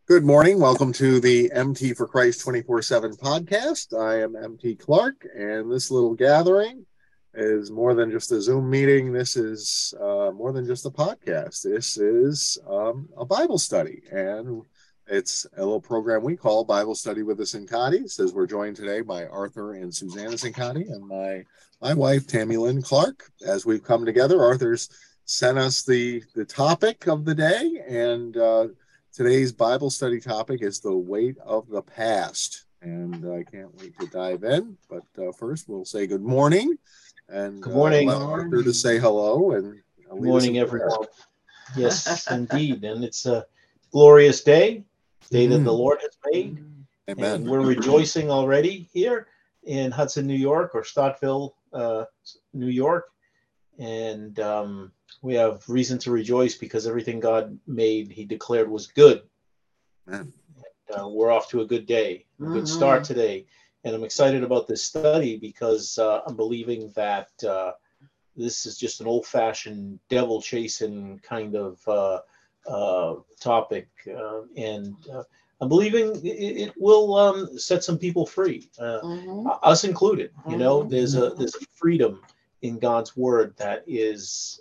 Good morning. Welcome to the MT for Christ 24/7 podcast. I am MT Clark, and this little gathering is more than just a Zoom meeting. This is more than just a podcast. This is a Bible study, and it's a little program we call Bible Study with the Sincatis, as we're joined today by Arthur and Susanna Sincotti and my wife, Tammy Lynn Clark. As we've come together, Arthur's sent us the topic of the day, and today's Bible study topic is the weight of the past, and I can't wait to dive in. But first, we'll say good morning and Good morning. allow Arthur to say hello and Good lead us in morning, prayer. everyone. Yes, indeed. And it's a glorious day that the Lord has made. Amen. And we're rejoicing already here in Hudson, New York, or Stottville, New York. And we have reason to rejoice because everything God made, he declared was good. Amen. We're off to a good day, a good start today. And I'm excited about this study because I'm believing that this is just an old-fashioned devil chasing kind of topic, and I'm believing it will set some people free, us included. You know, there's a freedom in God's word that is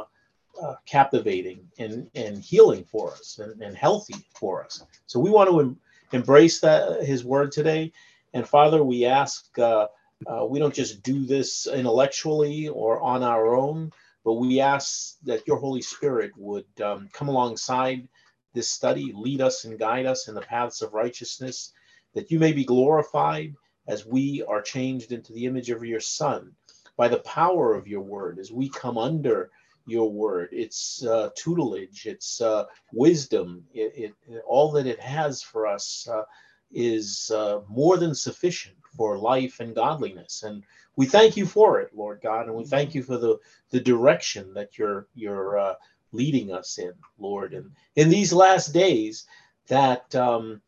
captivating and healing for us and healthy for us. So we want to embrace that His word today. And Father, we ask. We don't just do this intellectually or on our own, but we ask that your Holy Spirit would come alongside this study, lead us and guide us in the paths of righteousness, that you may be glorified as we are changed into the image of your Son by the power of your word, as we come under your word, its tutelage, its wisdom, all that it has for us is more than sufficient for life and godliness. And we thank you for it, Lord God, and we thank you for the direction that you're leading us in, Lord. And in these last days, that the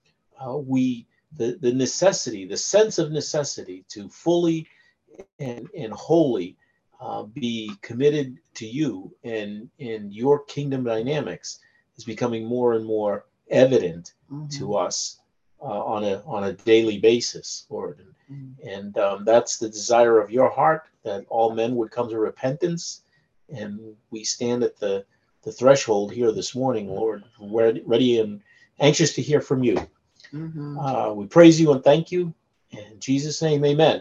necessity, the sense of necessity to fully and wholly be committed to you and your kingdom dynamics is becoming more and more evident to us on a daily basis, Lord. And that's the desire of your heart, that all men would come to repentance. And we stand at the threshold here this morning, Lord, ready and anxious to hear from you. We praise you and thank you. In Jesus' name, amen.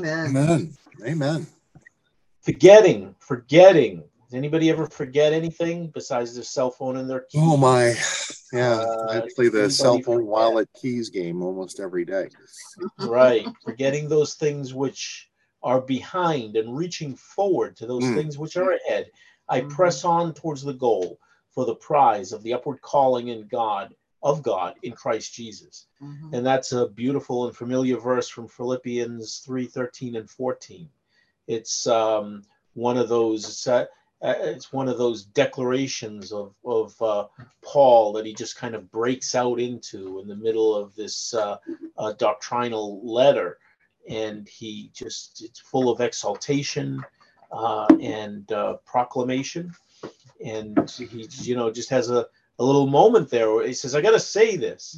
Amen. Forgetting. Does anybody ever forget anything besides their cell phone and their keys? Oh my, yeah. I play the cell phone wallet keys game almost every day. Right. Forgetting those things which are behind and reaching forward to those things which are ahead. I press on towards the goal for the prize of the upward calling in God in Christ Jesus. And that's a beautiful and familiar verse from Philippians 3:13 and 14. It's one of those it's one of those declarations of Paul that he just kind of breaks out into in the middle of this doctrinal letter, and it's full of exaltation and proclamation, and he just has a little moment there where he says, I got to say this,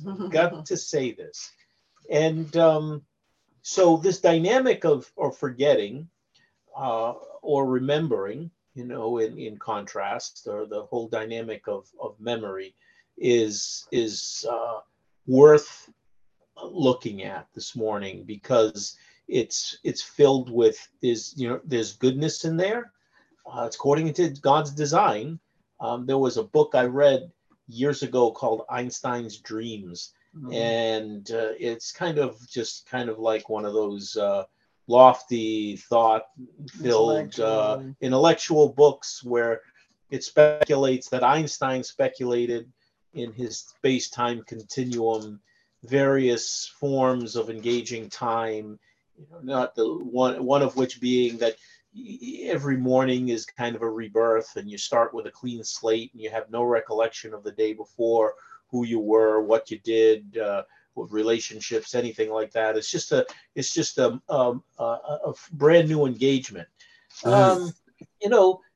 and so this dynamic of forgetting or remembering, in contrast, or the whole dynamic of memory is worth looking at this morning, because it's filled with there's goodness in there. It's according to God's design. There was a book I read years ago called Einstein's Dreams, and it's kind of like one of those lofty, thought-filled, intellectual books where it speculates that Einstein speculated in his space-time continuum various forms of engaging time, not the one of which being that every morning is kind of a rebirth, and you start with a clean slate and you have no recollection of the day before, who you were, what you did, with relationships, anything like that. It's just a brand new engagement.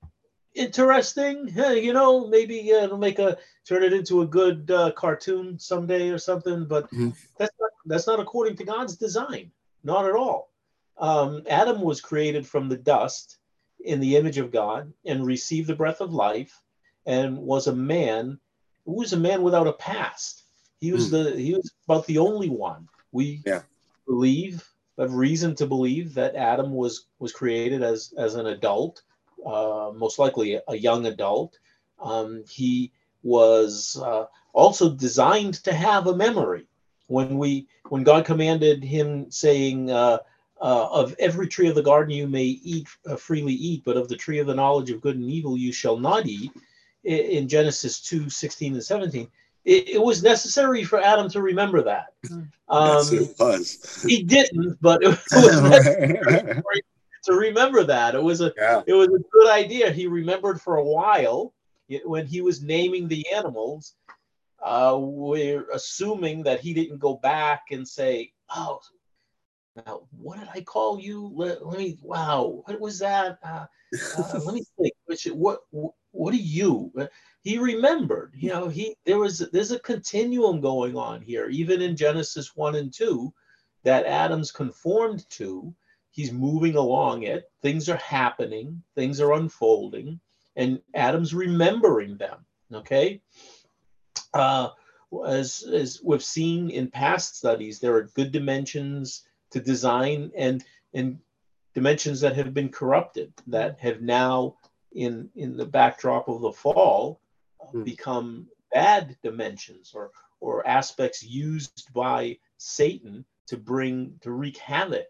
interesting. Maybe turn it into a good cartoon someday or something. But Mhm. that's not according to God's design. Not at all. Adam was created from the dust in the image of God and received the breath of life, and was a man who was a man without a past. He was about the only one. We Yeah. believe, have reason to believe, that Adam was created as an adult, most likely a young adult. He was also designed to have a memory. When God commanded him, saying, "Of every tree of the garden you may eat freely eat, but of the tree of the knowledge of good and evil you shall not eat," in Genesis 2:16 and 17, it was necessary for Adam to remember that. Yes, it Um, was. he didn't, but it was necessary Right. for him to remember that. Yeah. It was a good idea. He remembered for a while when he was naming the animals. We're assuming that he didn't go back and say, "Oh, now what did I call you? Let me. Wow, what was that? Let me think. What are you?" He remembered. There's a continuum going on here, even in Genesis 1 and 2, that Adam's conformed to. He's moving along it. Things are happening. Things are unfolding, and Adam's remembering them. Okay. Uh, as we've seen in past studies, there are good dimensions to design, and dimensions that have been corrupted, that have now, in the backdrop of the fall, Mm. become bad dimensions, or aspects used by Satan to wreak havoc.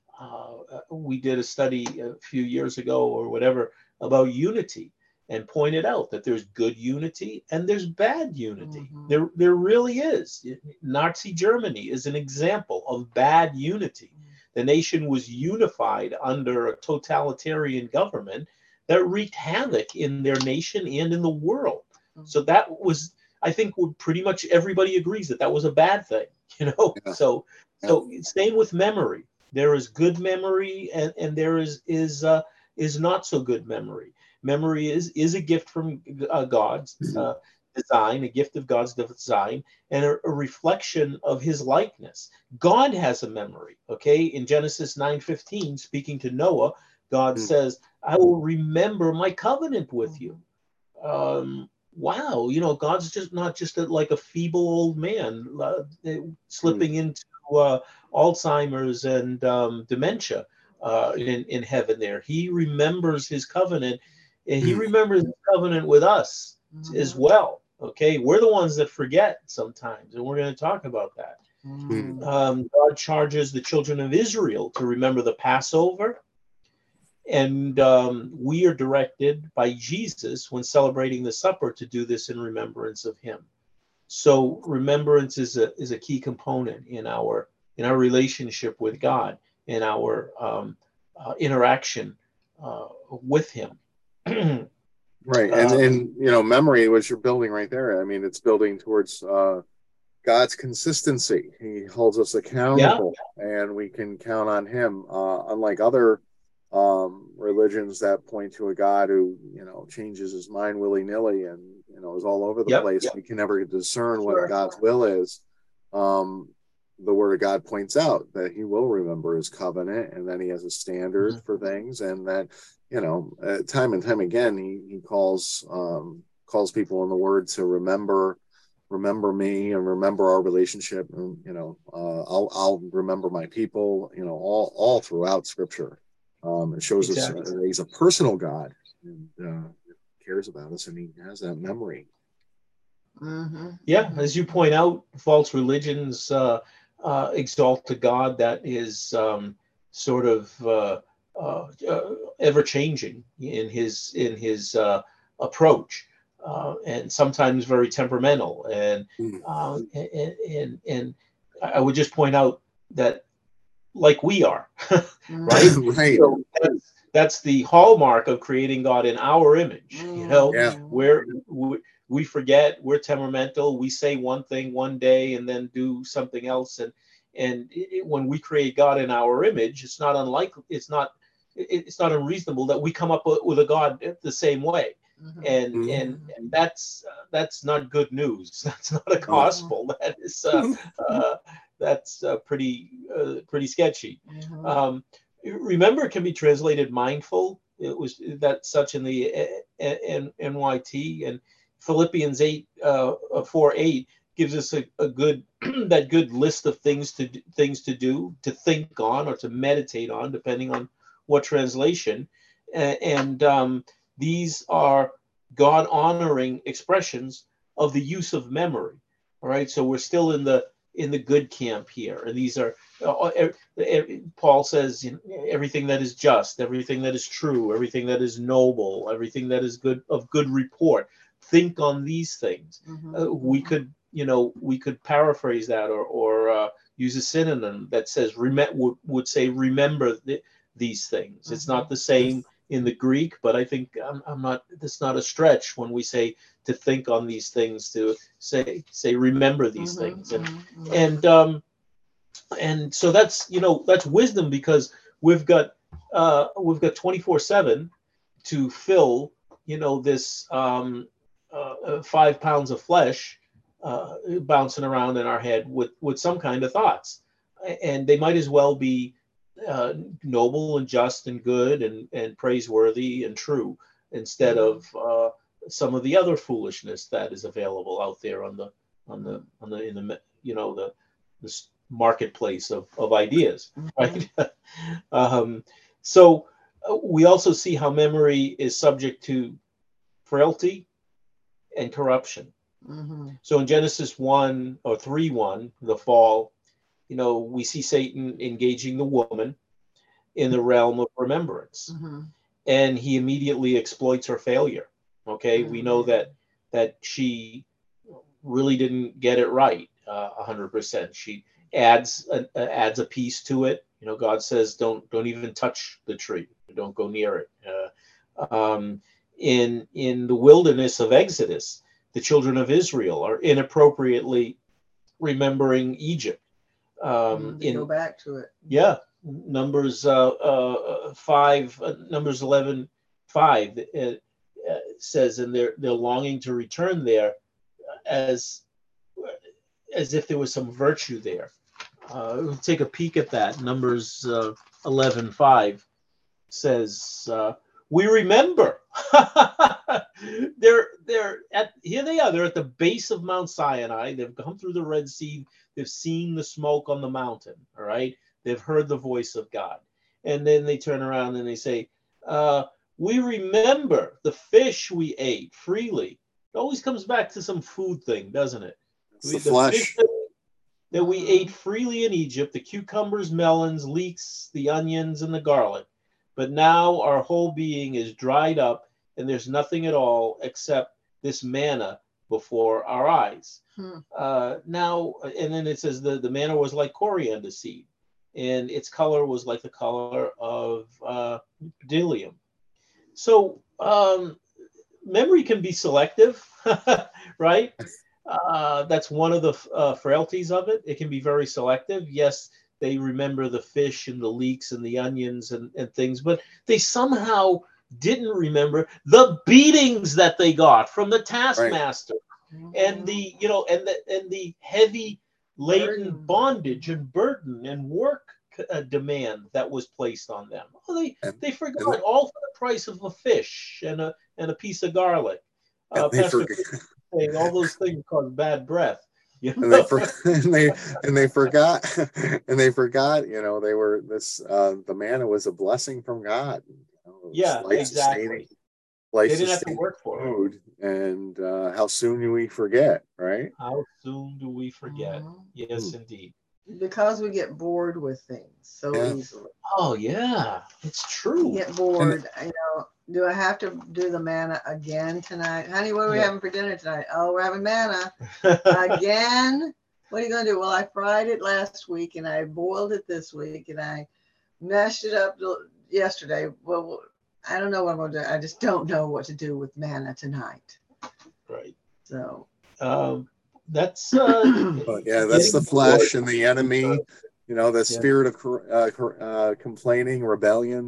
We did a study a few years ago or whatever about unity, and pointed out that there's good unity and there's bad unity. There really is. Nazi Germany is an example of bad unity. The nation was unified under a totalitarian government that wreaked havoc in their nation and in the world. So that was, I think, pretty much everybody agrees that was a bad thing. Yeah. So Yeah. so same with memory. There is good memory, and there is not so good memory. Memory is a gift from God's design, a gift of God's design, and a reflection of His likeness. God has a memory. Okay, in Genesis 9:15, speaking to Noah, God Mm. says, "I will remember my covenant with you." Wow, God's just not just like a feeble old man slipping into Alzheimer's and dementia in heaven. There, He remembers His covenant, and He remembers His covenant with us as well. Okay, we're the ones that forget sometimes, and we're going to talk about that. Mm. God charges the children of Israel to remember the Passover. And we are directed by Jesus, when celebrating the supper, to do this in remembrance of Him. So remembrance is a key component in our relationship with God, in our interaction with Him. Right. And memory, what you're building right there, I mean, it's building towards God's consistency. He holds us accountable, and we can count on Him. Unlike other religions that point to a God who, changes his mind willy-nilly and, is all over the place. We can never discern what God's will is. The Word of God points out that He will remember His covenant, and that He has a standard for things, and that, time and time again, He calls people in the Word to remember me and remember our relationship, and I'll remember my people, all throughout Scripture. It shows us He's a personal God, and cares about us, and He has that memory. Yeah, as you point out, false religions exalt a God that is sort of ever changing in his approach, and sometimes very temperamental. And I would just point out that, like we are, right? Right. So that's the hallmark of creating God in our image. Where we forget, we're temperamental. We say one thing one day and then do something else. And when we create God in our image, it's not unreasonable that we come up with a God the same way. and that's not good news. That's not a gospel. That is that's pretty sketchy. Remember can be translated mindful. It was that such in the NYT, and Philippians 8:4-8 gives us a good that good list of things to do, to think on, or to meditate on, depending on what translation. And these are God honoring expressions of the use of memory. All right, so we're still in the good camp here, and these are Paul says, everything that is just, everything that is true, everything that is noble, everything that is good of good report. Think on these things. We could paraphrase that or use a synonym that says would say remember these things. It's not the same in the Greek, but I think I'm not. That's not a stretch when we say to think on these things, to say remember these things, and so that's that's wisdom, because we've got 24/7 to fill this 5 pounds of flesh bouncing around in our head with some kind of thoughts, and they might as well be noble and just and good and praiseworthy and true, instead of some of the other foolishness that is available out there in the marketplace of ideas, right? So we also see how memory is subject to frailty and corruption. So in Genesis 3:1, the fall, we see Satan engaging the woman in the realm of remembrance, and he immediately exploits her failure. Okay, we know that she really didn't get it right 100%. She adds a piece to it. God says, don't even touch the tree, don't go near it. In the wilderness of Exodus, the children of Israel are inappropriately remembering Egypt. Go back to it. Yeah, Numbers 11:5 says, and they're longing to return there, as if there was some virtue there. We'll take a peek at that. Numbers 11:5 says, we remember. They're here they are. They're at the base of Mount Sinai. They've come through the Red Sea. They've seen the smoke on the mountain. All right. They've heard the voice of God. And then they turn around and they say, we remember the fish we ate freely. It always comes back to some food thing, doesn't it? The flesh. Fish that we ate freely in Egypt, the cucumbers, melons, leeks, the onions, and the garlic. But now our whole being is dried up, and there's nothing at all except this manna before our eyes. Now, and then it says the manna was like coriander seed, and its color was like the color of bdellium. So memory can be selective, right? That's one of the frailties of it. It can be very selective. Yes, they remember the fish and the leeks and the onions and things, but they somehow didn't remember the beatings that they got from the taskmaster, and the and the heavy laden bondage and burden and work demand that was placed on them. They forgot, all for the price of a fish and a piece of garlic. Pastor saying all those things cause bad breath. And they forgot, they were this. The manna was a blessing from God. Yeah, exactly. They didn't have to work for food, and how soon do we forget, right? How soon do we forget? Yes, indeed. Because we get bored with things so easily. Oh yeah, it's true. We get bored. Do I have to do the manna again tonight? Honey, what are we having for dinner tonight? Oh, we're having manna again. What are you going to do? Well, I fried it last week and I boiled it this week and I mashed it up yesterday. Well, I don't know what I'm going to do. I just don't know what to do with manna tonight. Right. So. That's that's the flesh and the enemy. The spirit of complaining, rebellion.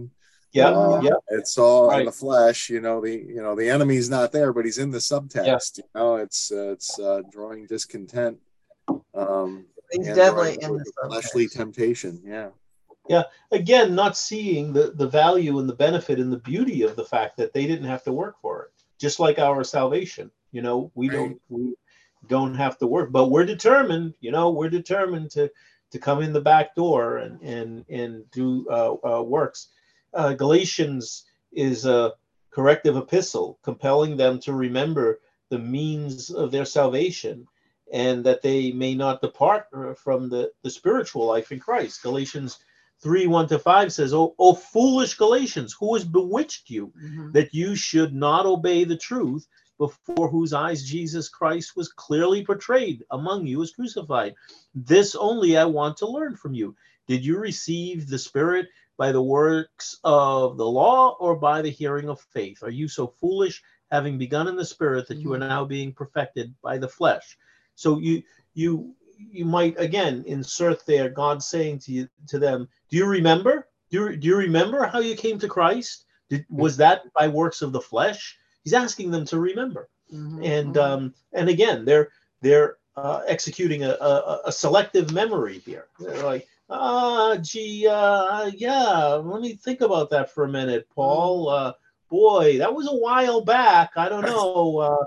Yeah, yeah, It's all in right. the flesh. The enemy's not there, but he's in the Yeah, subtext. It's drawing discontent, He's and drawing definitely in the fleshly subtext. temptation. Yeah. yeah. Again, not seeing the value and the benefit and the beauty of the fact that they didn't have to work for it, just like our salvation. We Right. don't have to work, but we're determined. We're determined to come in the back door and do works. Galatians is a corrective epistle, compelling them to remember the means of their salvation, and that they may not depart from the spiritual life in Christ. Galatians 3:1-5 says, "O foolish Galatians, who has bewitched you, that you should not obey the truth, before whose eyes Jesus Christ was clearly portrayed among you as crucified? This only I want to learn from you. Did you receive the Spirit by the works of the law, or by the hearing of faith? Are you so foolish, having begun in the Spirit, that you are now being perfected by the flesh?" So you might again insert there God saying to them, "Do you remember? Do you remember how you came to Christ? Was that by works of the flesh?" He's asking them to remember, and again, they're executing a selective memory here. They're like, yeah, let me think about that for a minute, Paul. Boy, that was a while back. I don't know.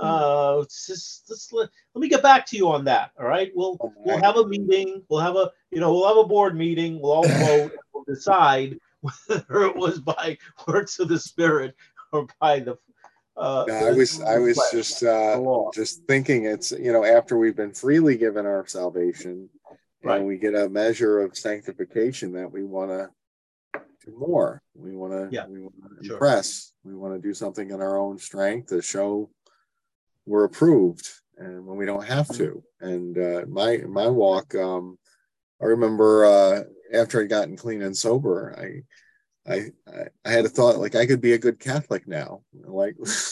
Let me get back to you on that. All right, we'll have a meeting. We'll have a board meeting. We'll all vote. We'll decide whether it was by works of the Spirit or by the. I was just thinking, it's after we've been freely given our salvation, and we get a measure of sanctification, that we want to do more. We want to impress. We want to do something in our own strength to show we're approved, and when we don't have to. And my walk, I remember after I'd gotten clean and sober, I had a thought, like, I could be a good Catholic now, like,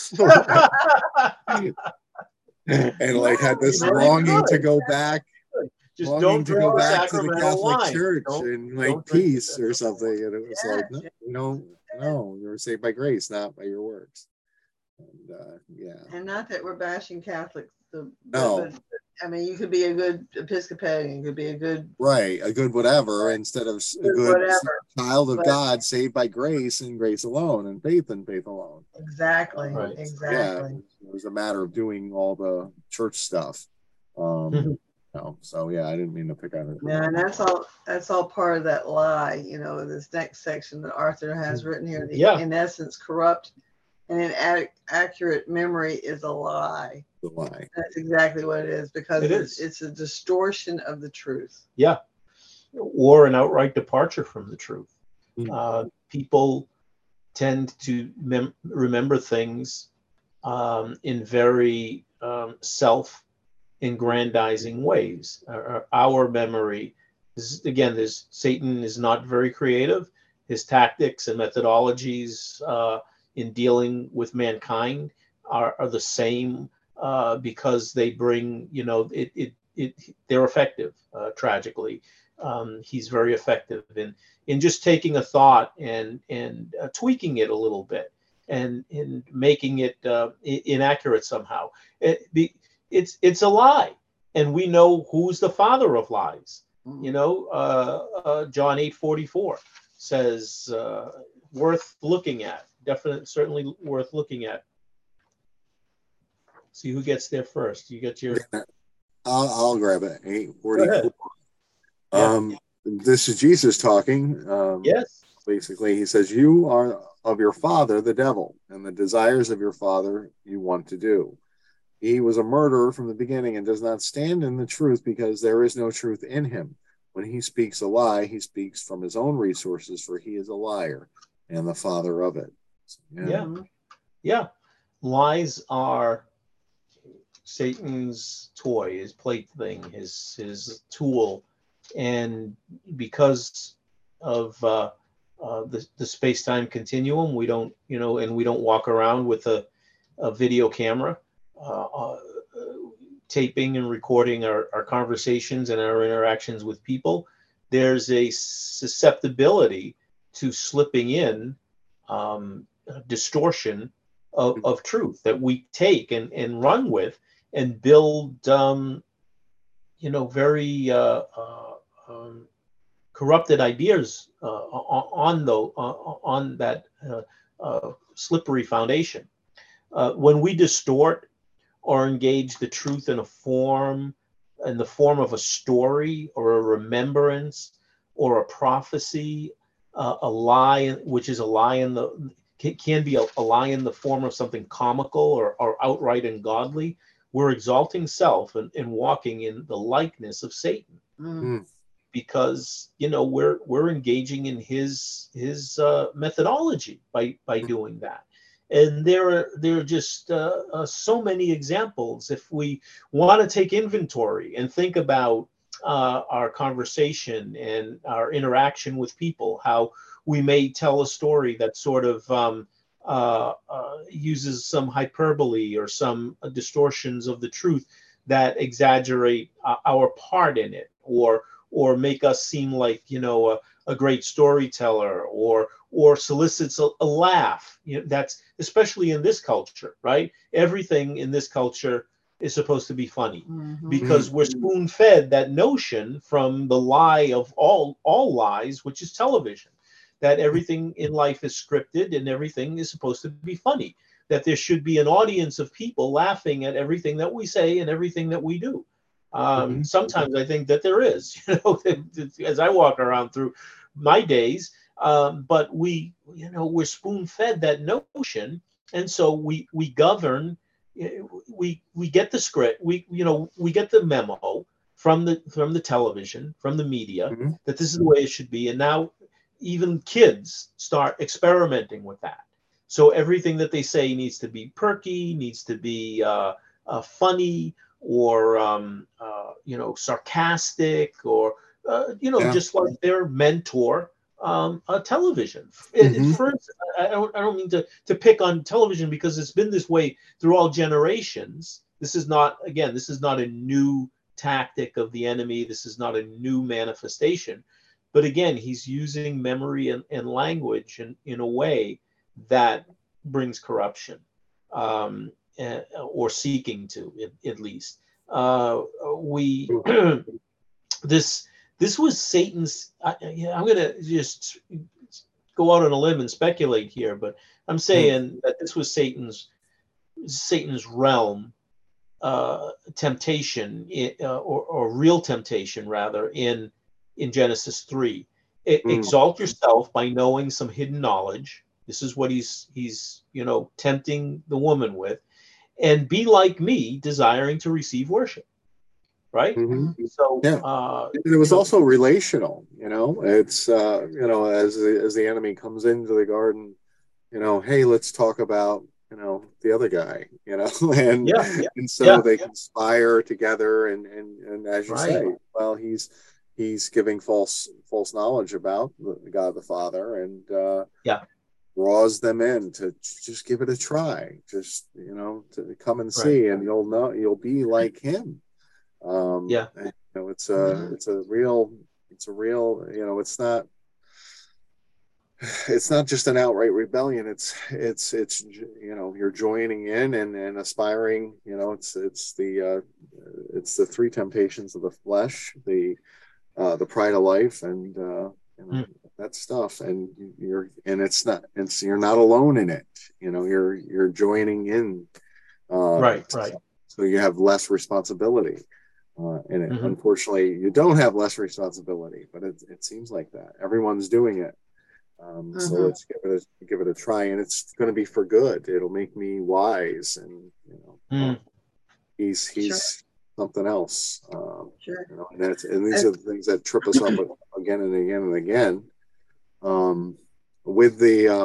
and like had this longing to go back, just longing don't to go drink back to the sacramental Catholic wine. Church Don't and like drink peace or something. And it was like, Yeah. no, you're saved by grace, not by your works. And And not that we're bashing Catholics. No. But, I mean, you could be a good Episcopalian, you could be a good whatever, instead of a good child of God, saved by grace and grace alone, and faith alone. Exactly. Right. Exactly. Yeah, it was a matter of doing all the church stuff. So I didn't mean to pick on it. Yeah, and that's all part of that lie. This next section that Arthur has written here. In essence, corrupt and inaccurate memory is a lie. The lie. That's exactly what it is, because it's a distortion of the truth. Yeah, or an outright departure from the truth. People tend to remember things in very self-aggrandizing ways. Our memory is, again, Satan is not very creative. His tactics and methodologies in dealing with mankind are the same, because they bring, they're effective. Tragically, he's very effective in just taking a thought and tweaking it a little bit and making it inaccurate somehow. It's a lie, and we know who's the father of lies. John 8:44 says, worth looking at. Certainly worth looking at. See who gets there first. You get your. I'll grab it. 8:44. This is Jesus talking. Yes. Basically, he says, "You are of your father, the devil, and the desires of your father you want to do. He was a murderer from the beginning and does not stand in the truth, because there is no truth in him. When he speaks a lie, he speaks from his own resources, for he is a liar and the father of it." Yeah. Lies are Satan's toy, his plaything, his tool, and because of the space-time continuum, we don't, and we don't walk around with a video camera taping and recording our conversations and our interactions with people. There's a susceptibility to slipping in distortion of truth that we take and run with and build, very corrupted ideas on that slippery foundation. When we distort or engage the truth in the form of a story or a remembrance or a prophecy, a lie, which is a lie can be a lie in the form of something comical or outright ungodly, we're exalting self and walking in the likeness of Satan. Because we're engaging in his methodology by doing that. And there are just so many examples. If we want to take inventory and think about our conversation and our interaction with people, how we may tell a story that sort of uses some hyperbole or some distortions of the truth that exaggerate our part in it, or make us seem like a great storyteller, or solicits a laugh. That's especially in this culture, right? Everything in this culture is supposed to be funny because we're spoon-fed that notion from the lie of all lies, which is television, that everything in life is scripted and everything is supposed to be funny, that there should be an audience of people laughing at everything that we say and everything that we do. Sometimes I think that there is, as I walk around through my days, but we're spoon-fed that notion, and so we govern. We get the script. We get the memo from the television, from the media, that this is the way it should be, and now even kids start experimenting with that. So everything that they say needs to be perky, needs to be funny, or sarcastic, or just like their mentor television. First, I don't mean to pick on television, because it's been this way through all generations. This is not a new tactic of the enemy. This is not a new manifestation. But again, he's using memory and language in a way that brings corruption. Or seeking to, at least. This was Satan's. I'm going to just go out on a limb and speculate here, but I'm saying that this was Satan's realm, temptation, or real temptation rather, in Genesis 3. Exalt yourself by knowing some hidden knowledge. This is what he's tempting the woman with. And be like me, desiring to receive worship, right? So, it was also relational. It's as the enemy comes into the garden, hey, let's talk about the other guy, and so they conspire together, and as you say, well, he's giving false knowledge about God the Father, and draws them in to just give it a try, just to come and see, and you'll be like him. It's a real it's not just an outright rebellion. It's you're joining in and aspiring. It's the three temptations of the flesh, the pride of life, and that stuff, and you're not alone in it. You're joining in, right. So you have less responsibility in it. Unfortunately, you don't have less responsibility, but it seems like that everyone's doing it. So let's give it a try, and it's going to be for good. It'll make me wise, and he's something else. And these are the things that trip us up again and again and again. With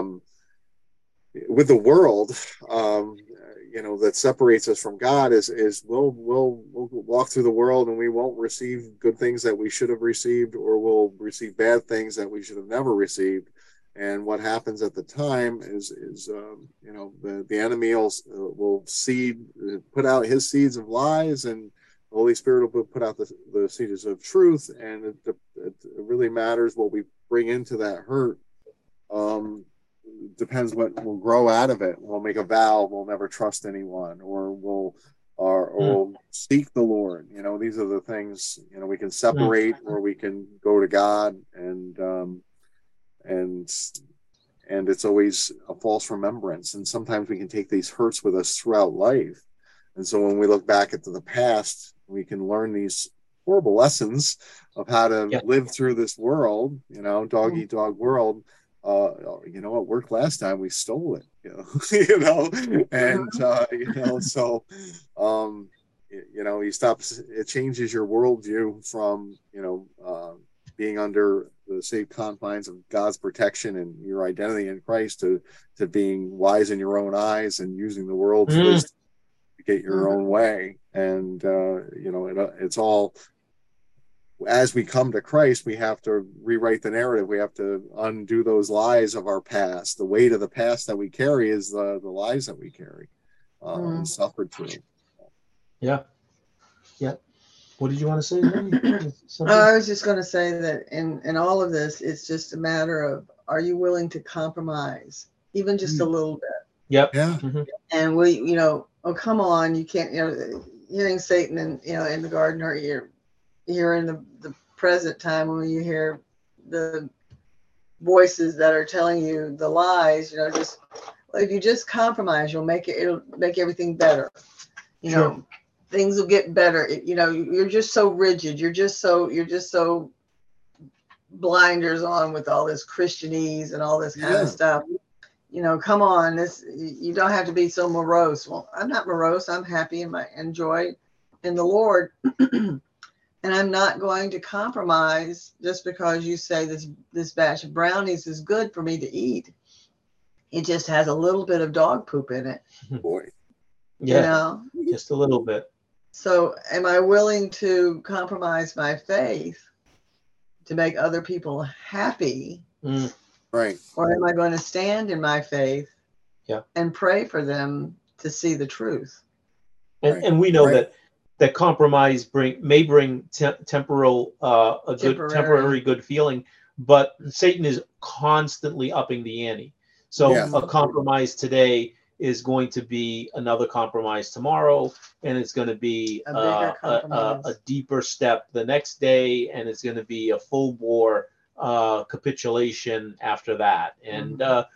the world, that separates us from God is we'll walk through the world and we won't receive good things that we should have received, or we'll receive bad things that we should have never received. And what happens at the time is the enemy will put out his seeds of lies, and the Holy Spirit will put out the seeds of truth, and it really matters what we bring into that hurt. depends what will grow out of it. We'll make a vow we'll never trust anyone, or we'll seek the Lord. These are the things, we can separate, or we can go to God, and it's always a false remembrance. And sometimes we can take these hurts with us throughout life. And so when we look back into the past, we can learn these horrible lessons of how to live through this world, dog eat dog world. What worked last time, we stole it, and so it changes your worldview from being under the safe confines of God's protection and your identity in Christ to being wise in your own eyes and using the world's wisdom to get your own way. And it's all, as we come to Christ, we have to rewrite the narrative. We have to undo those lies of our past. The weight of the past that we carry is the lies that we carry and suffered through. Yeah. What did you want to say? I was just going to say that in all of this, it's just a matter of, are you willing to compromise, even just a little bit? Yep. Yeah. And we, oh, come on, you can't, hearing Satan in the garden, or you're in the present time when you hear the voices that are telling you the lies, if you just compromise, it'll make everything better. Sure. Things will get better. You're just so rigid. You're just so blinders on with all this Christianese and all this kind of stuff. Come on, you don't have to be so morose. Well, I'm not morose. I'm happy and joy in the Lord. And I'm not going to compromise just because you say this batch of brownies is good for me to eat. It just has a little bit of dog poop in it. Boy. Yeah. Just a little bit. So am I willing to compromise my faith to make other people happy? Right. Or am I going to stand in my faith and pray for them to see the truth? And we know that compromise may bring temporary good feeling, but Satan is constantly upping the ante. So a compromise today is going to be another compromise tomorrow, and it's going to be a deeper step the next day, and it's going to be a full bore capitulation after that. And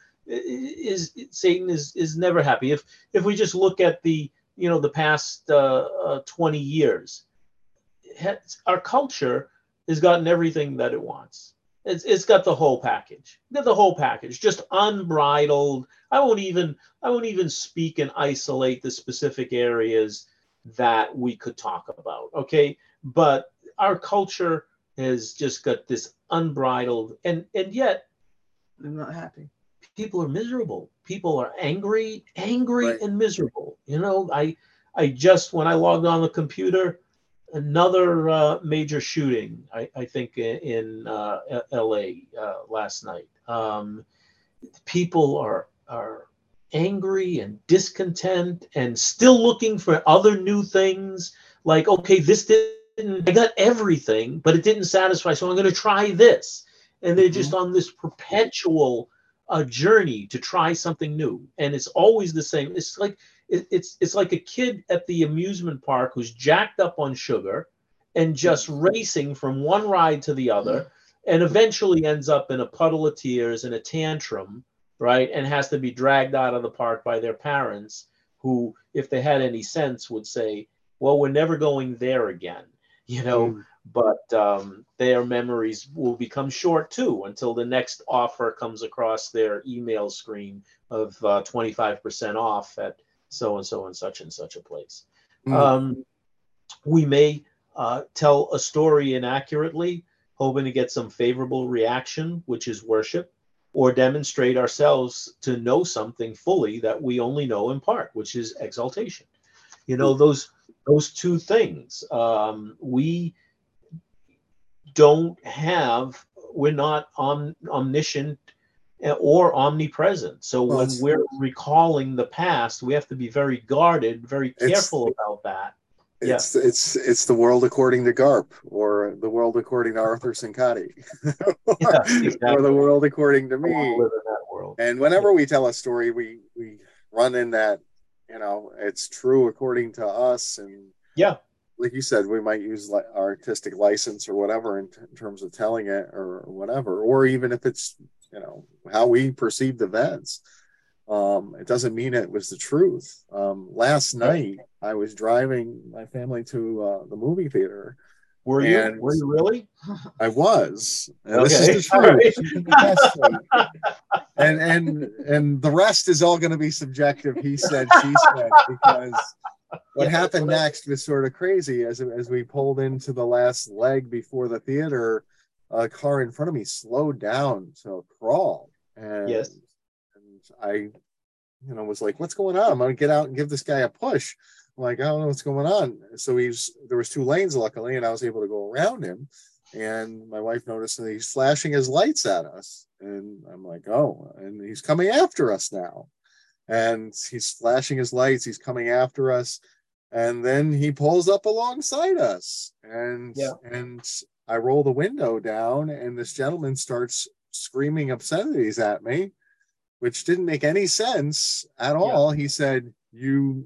Satan is never happy. If we just look at the past 20 years, our culture has gotten everything that it wants. It's got the whole package. Just unbridled. I won't even speak and isolate the specific areas that we could talk about. Okay, but our culture has just got this unbridled, and yet I'm not happy. People are miserable. People are angry and miserable. I just, when I logged on the computer, another major shooting, I think in LA last night. People are angry and discontent and still looking for other new things. Like, okay, I got everything, but it didn't satisfy, so I'm going to try this. And they're just on this perpetual journey to try something new, and it's always the same. It's like a kid at the amusement park who's jacked up on sugar and just racing from one ride to the other, and eventually ends up in a puddle of tears and a tantrum, right? And has to be dragged out of the park by their parents, who, if they had any sense, would say, well, we're never going there again, but their memories will become short too, until the next offer comes across their email screen of 25% off at so-and-so and such a place. We may tell a story inaccurately, hoping to get some favorable reaction, which is worship, or demonstrate ourselves to know something fully that we only know in part, which is exaltation. Those two things. We're not omniscient or omnipresent. So when we're recalling the past, we have to be very guarded, very careful about that. It's the world according to Garp, or the world according to Arthur Cincotti, or the world according to me. Live in that world. And whenever we tell a story, we run in that, it's true according to us. And Yeah. like you said, we might use artistic license or whatever in terms of telling it or whatever, or even if it's, how we perceived events. It doesn't mean it was the truth. Last night, I was driving my family to the movie theater. Were you really? I was. And okay. This is the truth. Right. And the rest is all going to be subjective. He said, she said, because what happened next was sort of crazy. As we pulled into the last leg before the theater, a car in front of me slowed down to a crawl. And yes. I, was like, what's going on? I'm going to get out and give this guy a push. I'm like, I don't know what's going on. So there was 2 lanes, luckily, and I was able to go around him. And my wife noticed that he's flashing his lights at us. And I'm like, oh, and he's coming after us now. And he's flashing his lights. He's coming after us. And then he pulls up alongside us. And I roll the window down, and this gentleman starts screaming obscenities at me, which didn't make any sense at all. He said, he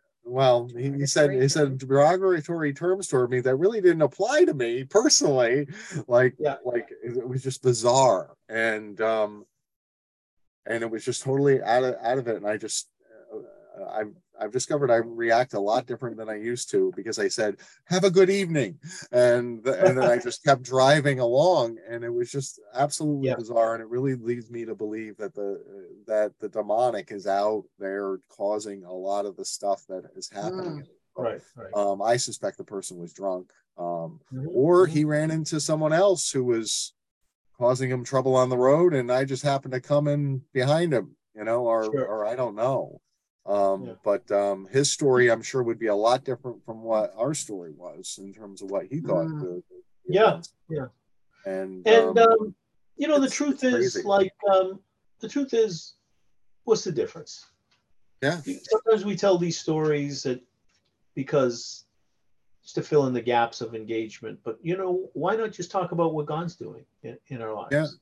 said derogatory terms toward me that really didn't apply to me personally. Like it was just bizarre. And it was just totally out of it. And I just, I've discovered I react a lot different than I used to, because I said, have a good evening. And then I just kept driving along, and it was just absolutely bizarre. And it really leads me to believe that the demonic is out there causing a lot of the stuff that is happening. Right. I suspect the person was drunk, or he ran into someone else who was causing him trouble on the road, and I just happened to come in behind him, or I don't know. But his story, I'm sure, would be a lot different from what our story was in terms of what he thought. And the truth is, the truth is, what's the difference? Yeah. Sometimes we tell these stories because just to fill in the gaps of engagement, but why not just talk about what God's doing in our lives?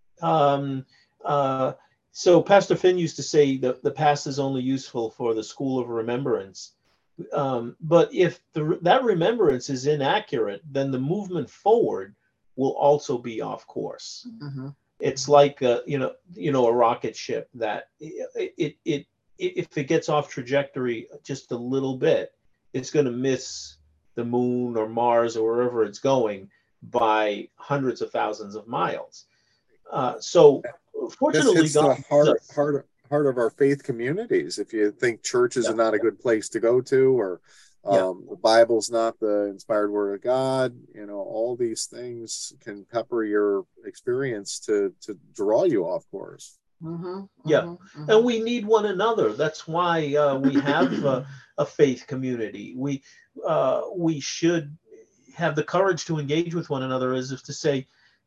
Yeah. So Pastor Finn used to say that the past is only useful for the school of remembrance. But if that remembrance is inaccurate, then the movement forward will also be off course. Mm-hmm. It's like a rocket ship that it if it gets off trajectory just a little bit, it's going to miss the moon or Mars or wherever it's going by hundreds of thousands of miles. So fortunately, this hits the heart of our faith communities. If you think churches are not a good place to go to, or the Bible's not the inspired word of God, all these things can pepper your experience to draw you off course. And we need one another. That's why we have a faith community. We should have the courage to engage with one another, as if to say,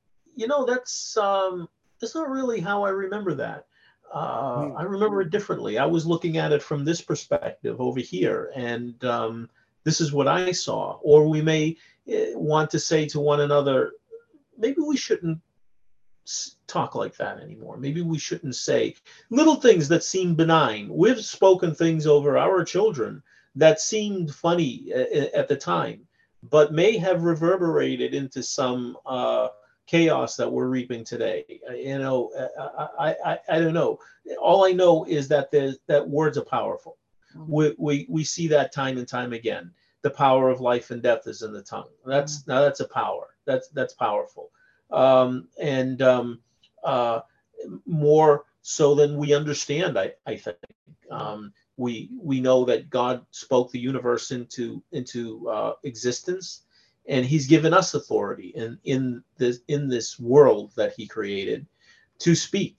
that's not really how I remember that. I remember it differently. I was looking at it from this perspective over here, and this is what I saw. Or we may want to say to one another, maybe we shouldn't talk like that anymore. Maybe we shouldn't say little things that seem benign. We've spoken things over our children that seemed funny at the time, but may have reverberated into some chaos that we're reaping today. I don't know. All I know is that words are powerful. We see that time and time again. The power of life and death is in the tongue. That's a power. That's powerful. More so than we understand, I think. We know that God spoke the universe into existence, and He's given us authority in this world that He created to speak.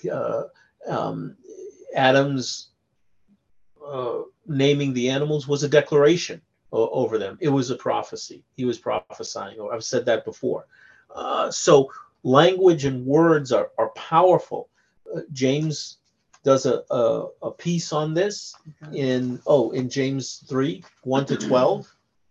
Adam's naming the animals was a declaration over them. It was a prophecy. He was prophesying. I've said that before. So language and words are powerful. James does a piece on this in James 3:1-12.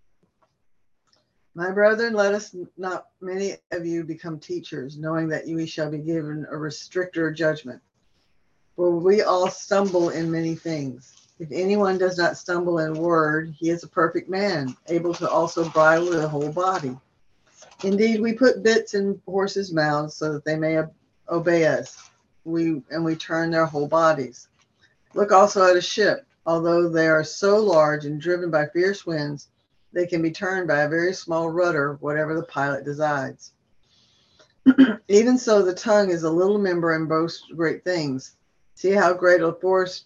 My brethren, let us not many of you become teachers, knowing that we shall be given a stricter judgment. For we all stumble in many things. If anyone does not stumble in word, he is a perfect man, able to also bridle the whole body. Indeed, we put bits in horses' mouths so that they may obey us. We turn their whole bodies. Look also at a ship. Although they are so large and driven by fierce winds, they can be turned by a very small rudder, whatever the pilot decides. Even so, the tongue is a little member and boasts great things. See how great a force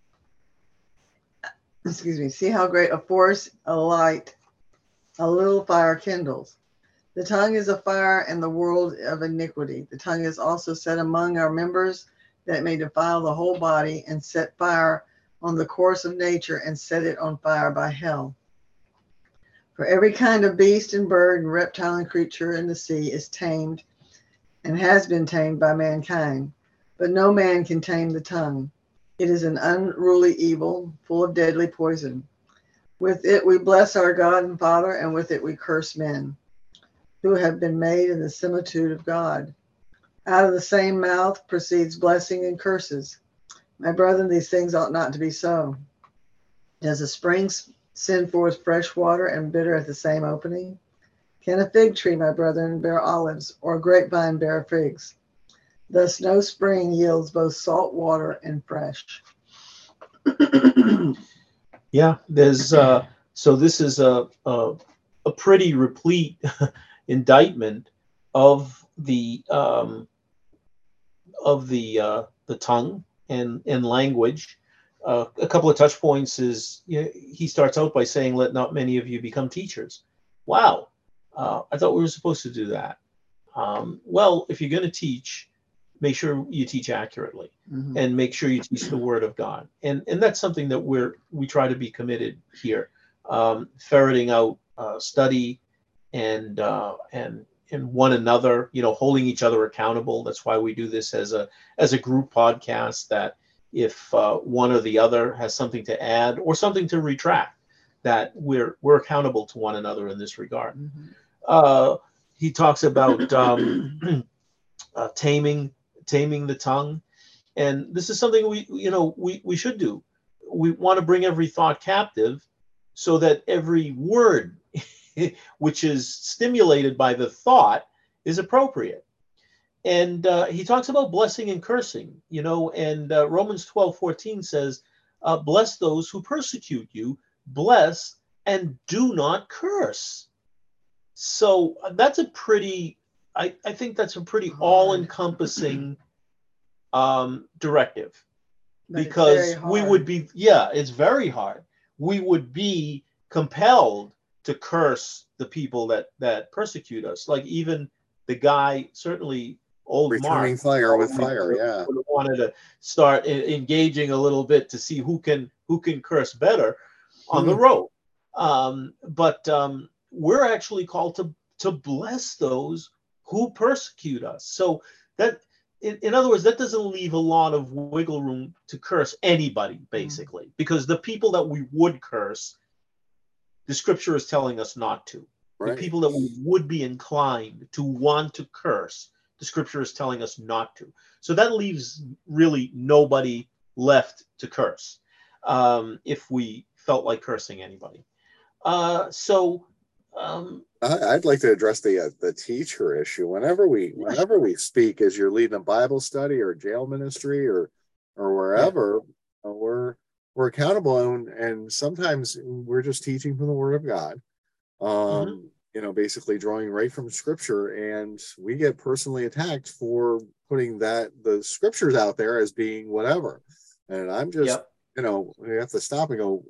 a light a little fire kindles. The tongue is a fire and the world of iniquity. The tongue is also set among our members that it may defile the whole body and set fire on the course of nature and set it on fire by hell. For every kind of beast and bird and reptile and creature in the sea is tamed and has been tamed by mankind, but no man can tame the tongue. It is an unruly evil, full of deadly poison. With it we bless our God and Father, and with it we curse men, who have been made in the similitude of God. Out of the same mouth proceeds blessing and curses. My brethren, these things ought not to be so. Does a spring send forth fresh water and bitter at the same opening? Can a fig tree, my brethren, bear olives, or a grapevine bear figs? Thus no spring yields both salt water and fresh. Yeah, there's so this is a pretty replete indictment of the tongue and language. A couple of touch points is, he starts out by saying, "Let not many of you become teachers." Wow, I thought we were supposed to do that. Well, if you're going to teach, make sure you teach accurately, and make sure you teach the Word of God, and that's something that we try to be committed here, ferreting out study and one another, holding each other accountable. That's why we do this as a group podcast, that if one or the other has something to add or something to retract, that we're accountable to one another in this regard. He talks about taming the tongue, and this is something we should do. We want to bring every thought captive, so that every word which is stimulated by the thought is appropriate. And he talks about blessing and cursing, and Romans 12:14 says, bless those who persecute you, bless and do not curse. So that's I think that's a pretty all-encompassing directive, because we would be, it's very hard. We would be compelled to curse the people that persecute us. Like even the guy, certainly old returning Mark, fire with fire, would have wanted to start engaging a little bit to see who can curse better on the road. But we're actually called to bless those who persecute us. So that, in other words, that doesn't leave a lot of wiggle room to curse anybody, basically, because the people that we would curse, the scripture is telling us not to. Right. The people that we would be inclined to want to curse, the scripture is telling us not to. So that leaves really nobody left to curse, if we felt like cursing anybody. I'd like to address the teacher issue. Whenever we speak, as you're leading a Bible study or jail ministry or wherever, we're accountable, and sometimes we're just teaching from the Word of God. Basically drawing right from Scripture, and we get personally attacked for putting the Scriptures out there as being whatever. And I'm just, we have to stop and go,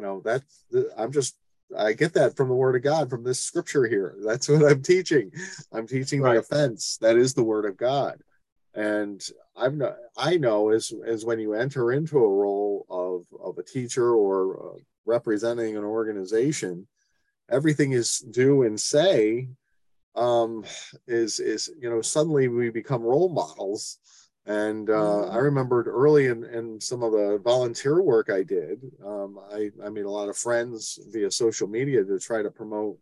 I get that from the Word of God, from this Scripture here. That's what I'm teaching. I'm teaching the offense that is the Word of God. And I know as when you enter into a role of a teacher or representing an organization, everything is do and say is suddenly we become role models. And I remembered early in some of the volunteer work I did, I made a lot of friends via social media to try to promote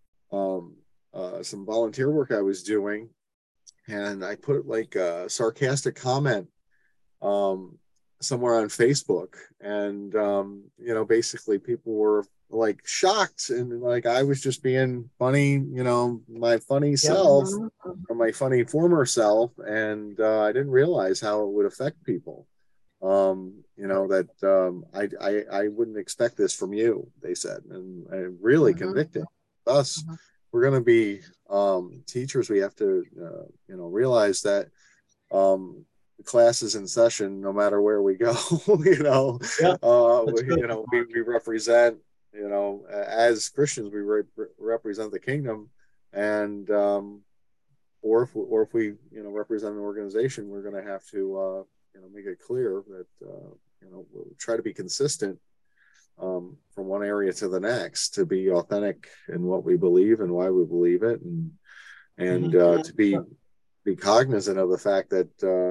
some volunteer work I was doing. And I put like a sarcastic comment somewhere on Facebook, and basically people were like shocked, and like I was just being funny, my funny Yep. self or my funny former self, and I didn't realize how it would affect people. That I wouldn't expect this from you, they said, and really convicting. Thus, we're going to be teachers. We have to, realize that the class is in session no matter where we go. Yeah, that's good. We represent, as Christians, we represent the kingdom, and or if we represent an organization, we're going to have to make it clear that we'll try to be consistent from one area to the next, to be authentic in what we believe and why we believe it, and to be cognizant of the fact that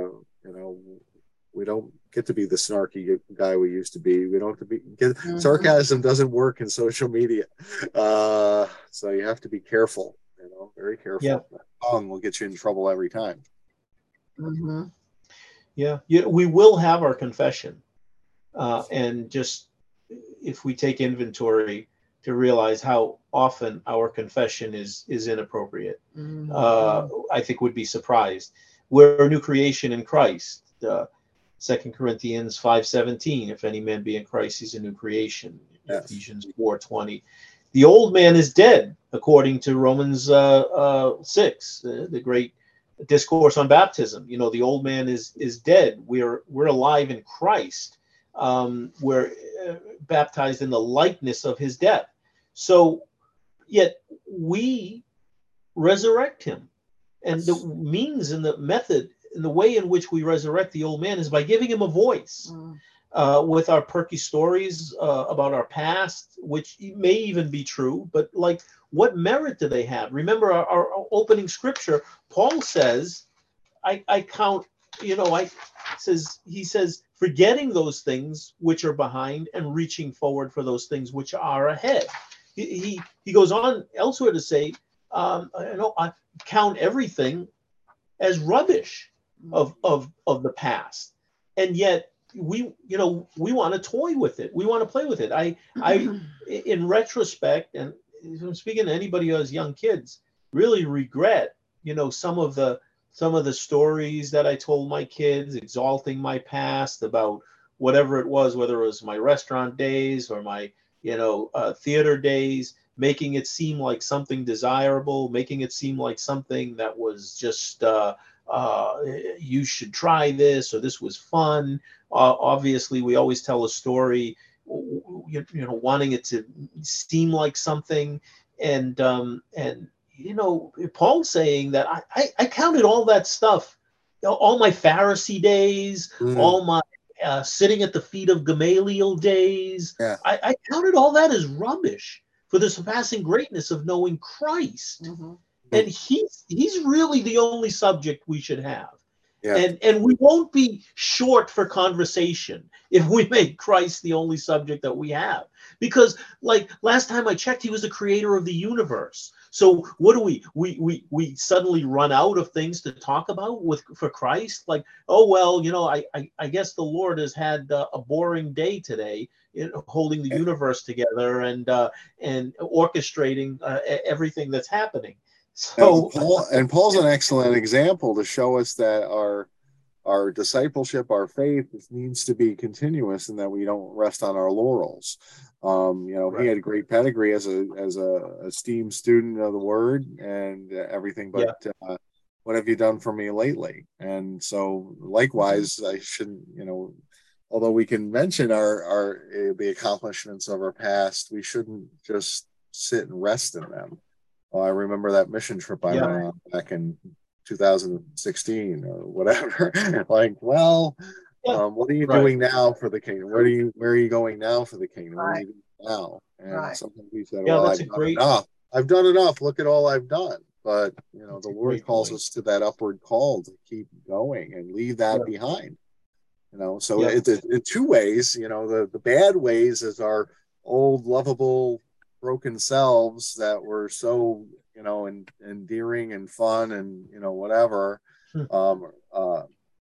we don't get to be the snarky guy we used to be. We don't have to be. Sarcasm doesn't work in social media, so you have to be careful. Very careful. Yeah. Tongue will get you in trouble every time. Yeah, we will have our confession, and just if we take inventory to realize how often our confession is inappropriate, I think would be surprised. We're a new creation in Christ. 2 Corinthians 5:17. If any man be in Christ, he's a new creation. Yes. Ephesians 4:20. The old man is dead, according to Romans 6, the great discourse on baptism. The old man is dead. We're alive in Christ. We're baptized in the likeness of his death. So yet we resurrect him. And the means and the method and the way in which we resurrect the old man is by giving him a voice. With our perky stories about our past, which may even be true, but like, what merit do they have? Remember our opening scripture, Paul says, I count, he says, forgetting those things which are behind and reaching forward for those things which are ahead. He goes on elsewhere to say, I count everything as rubbish of the past. And yet, we want to toy with it. We want to play with it. I in retrospect, and I'm speaking to anybody who has young kids, really regret some of the stories that I told my kids, exalting my past about whatever it was, whether it was my restaurant days or my theater days, making it seem like something desirable, making it seem like something that was just you should try this, or this was fun. Obviously, we always tell a story, wanting it to seem like something, and Paul's saying that I counted all that stuff, all my Pharisee days, all my sitting at the feet of Gamaliel days. Yeah. I counted all that as rubbish for the surpassing greatness of knowing Christ. And he's really the only subject we should have. Yeah. And we won't be short for conversation if we make Christ the only subject that we have. Because, like, last time I checked, he was the creator of the universe. So what do we suddenly run out of things to talk about for Christ? Like, oh, well, I guess the Lord has had a boring day today, holding the universe together and orchestrating everything that's happening. So Paul's an excellent example to show us that our discipleship, our faith needs to be continuous, and that we don't rest on our laurels. Right. He had a great pedigree as a esteemed student of the Word and everything, but what have you done for me lately? And so, likewise, I shouldn't, although we can mention the accomplishments of our past, we shouldn't just sit and rest in them. I remember that mission trip I went on back in 2016 or whatever. Like, what are you doing now for the kingdom? Where are you going now for the kingdom? What are you doing now? And sometimes we said, well, I've done enough. I've done enough. Look at all I've done. But, the Lord calls us to that upward call to keep going and leave that behind. So it's in two ways. The bad ways is our old, lovable, broken selves that were so endearing and fun and whatever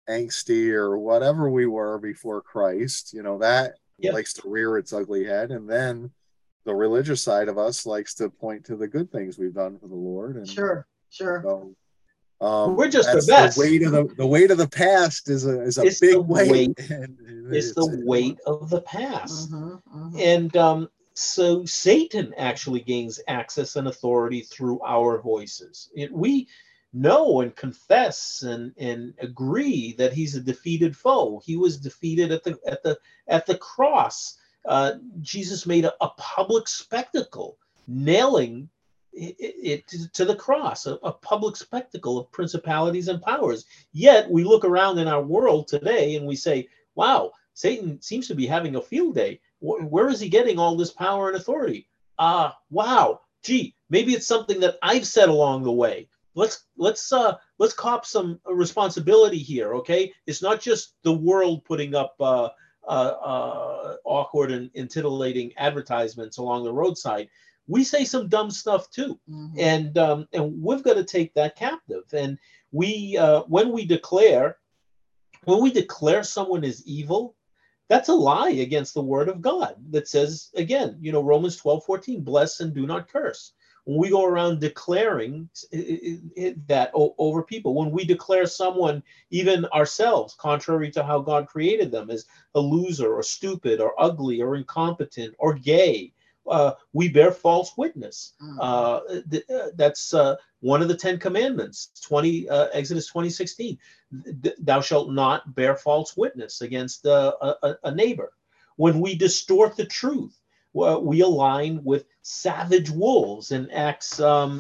angsty or whatever we were before Christ, that Yeah. likes to rear its ugly head. And then the religious side of us likes to point to the good things we've done for the Lord. And Sure. so We're just the that's the best. weight of the past is a It's big the weight. weight. And It's the weight of the past. Mm-hmm. And so Satan actually gains access and authority through our voices. We know and confess and agree that he's a defeated foe. He was defeated at the cross. Jesus made a public spectacle, nailing it to the cross, a public spectacle of principalities and powers. Yet we look around in our world today and we say, wow, Satan seems to be having a field day. Where is he getting all this power and authority? Wow, gee, maybe it's something that I've said along the way. Let's cop some responsibility here, okay? It's not just the world putting up awkward and titillating advertisements along the roadside. We say some dumb stuff too, and we've got to take that captive. And we when we declare someone is evil, that's a lie against the word of God that says, again, Romans 12:14, bless and do not curse. When we go around declaring that over people, when we declare someone, even ourselves, contrary to how God created them, as a loser or stupid or ugly or incompetent or gay, we bear false witness. That's one of the 10 Commandments, Exodus 20:16. Thou shalt not bear false witness against a neighbor. When we distort the truth, we align with savage wolves in Acts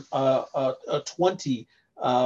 20,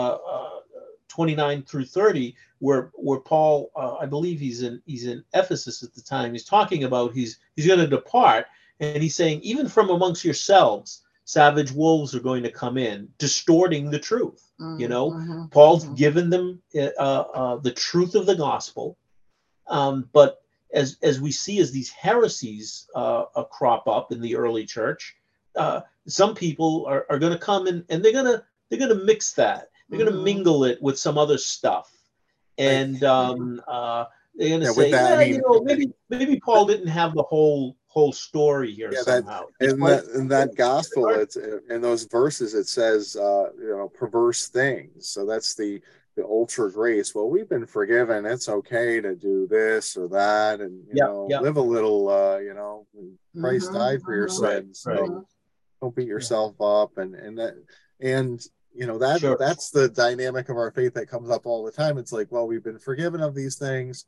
29 through 30, where Paul, I believe he's in Ephesus at the time, he's talking about he's going to depart, and he's saying, even from amongst yourselves, savage wolves are going to come in, distorting the truth. Paul's given them the truth of the gospel, but as we see, as these heresies crop up in the early church, some people are going to come and they're going to mix that. They're going to mingle it with some other stuff, and they're going to say, maybe Paul didn't have the whole story here somehow. In that gospel, it's in those verses. It says, perverse things. So that's the ultra grace. Well, we've been forgiven. It's okay to do this or that, and live a little. Christ died for your sins. So don't beat yourself up, and that's the dynamic of our faith that comes up all the time. It's like, well, we've been forgiven of these things.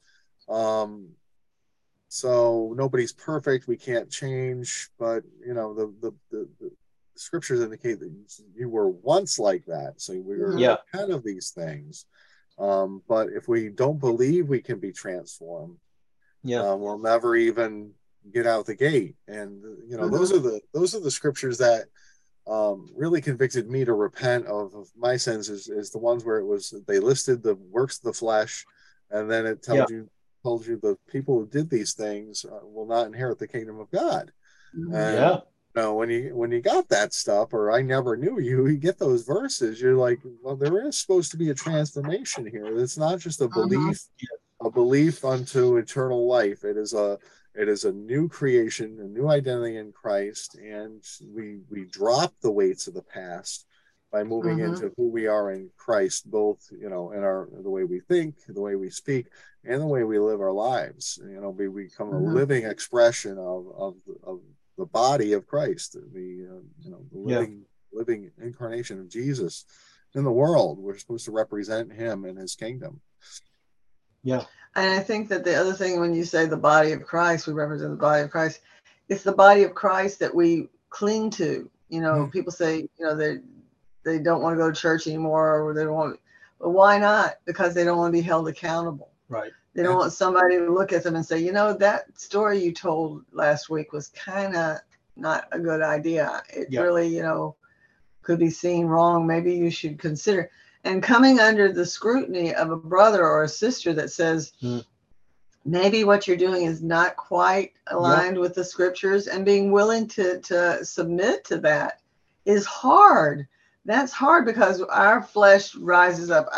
So nobody's perfect. We can't change, but the scriptures indicate that you were once like that. So we were kind of these things. But if we don't believe we can be transformed, we'll never even get out the gate. And those are the scriptures that really convicted me to repent of my sins. Is the ones where they listed the works of the flesh, and then it told you the people who did these things will not inherit the kingdom of God. And when you got that stuff, or I never knew you get those verses, you're like, well, there is supposed to be a transformation here. It's not just a belief unto eternal life. It is a new creation, a new identity in Christ, and we drop the weights of the past by moving into who we are in Christ, both in the way we think, the way we speak, and the way we live our lives. We become a living expression of the body of Christ, the living incarnation of Jesus in the world. We're supposed to represent Him and His kingdom. Yeah. And I think that the other thing, when you say the body of Christ, we represent the body of Christ, it's the body of Christ that we cling to. People say, they don't want to go to church anymore, or they don't want. But why not? Because they don't want to be held accountable. Right. They don't want somebody to look at them and say, that story you told last week was kind of not a good idea. It really, could be seen wrong. Maybe you should consider. And coming under the scrutiny of a brother or a sister that says, maybe what you're doing is not quite aligned with the scriptures, and being willing to submit to that is hard. that's hard because our flesh rises up.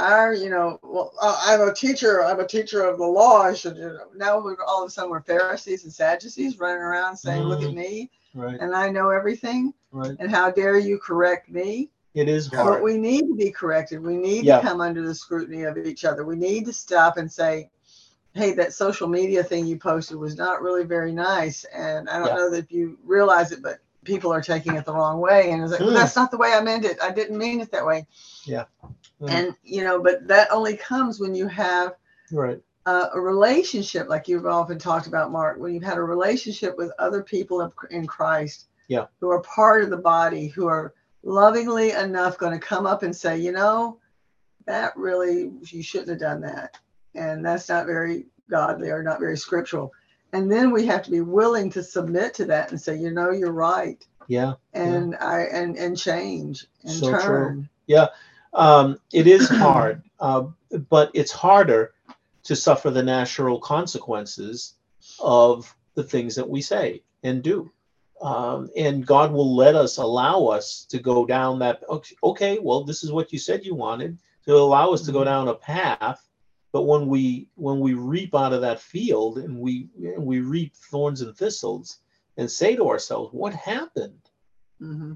I'm a teacher. I'm a teacher of the law. I should. Now all of a sudden we're Pharisees and Sadducees running around saying, "Look at me, Right. and I know everything." Right. And how dare you correct me? It is But hard. we need to be corrected. We need to come under the scrutiny of each other. We need to stop and say, hey, that social media thing you posted was not really very nice. And I don't know that if you realize it, but people are taking it the wrong way. And it's like, well, that's not the way I meant it. I didn't mean it that way. Yeah. And, but that only comes when you have a relationship, like you've often talked about, Mark, when you've had a relationship with other people in Christ who are part of the body, who are lovingly enough going to come up and say, that really, you shouldn't have done that. And that's not very godly or not very scriptural. And then we have to be willing to submit to that and say, you're right. Yeah. And and change and so turn. True. Yeah. It is hard, but it's harder to suffer the natural consequences of the things that we say and do. And God will allow us to go down that, okay, well, this is what you said you wanted, to allow us to go down a path. But when we reap out of that field and we reap thorns and thistles and say to ourselves, what happened? Mm-hmm.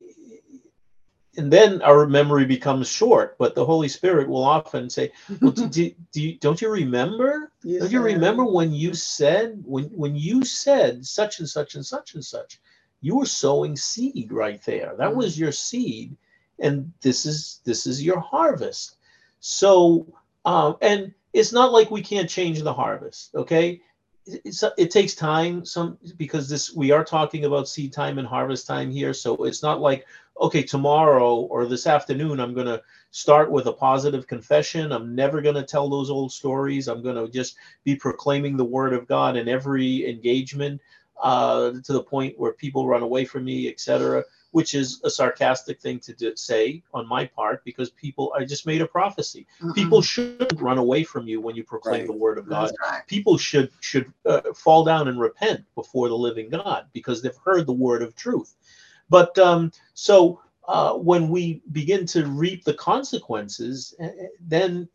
And then our memory becomes short, but the Holy Spirit will often say, well, don't you remember? Don't you remember when you said, when you said such and such and such and such, you were sowing seed right there. That was your seed. And this is your harvest. So, and it's not like we can't change the harvest. Okay. It takes time because we are talking about seed time and harvest time here. So it's not like, okay, tomorrow or this afternoon, I'm going to start with a positive confession. I'm never going to tell those old stories. I'm going to just be proclaiming the word of God in every engagement to the point where people run away from me, etc., which is a sarcastic thing to say on my part, because I just made a prophecy. People shouldn't run away from you when you proclaim the word of God. People should fall down and repent before the living God, because they've heard the word of truth. But so when we begin to reap the consequences, then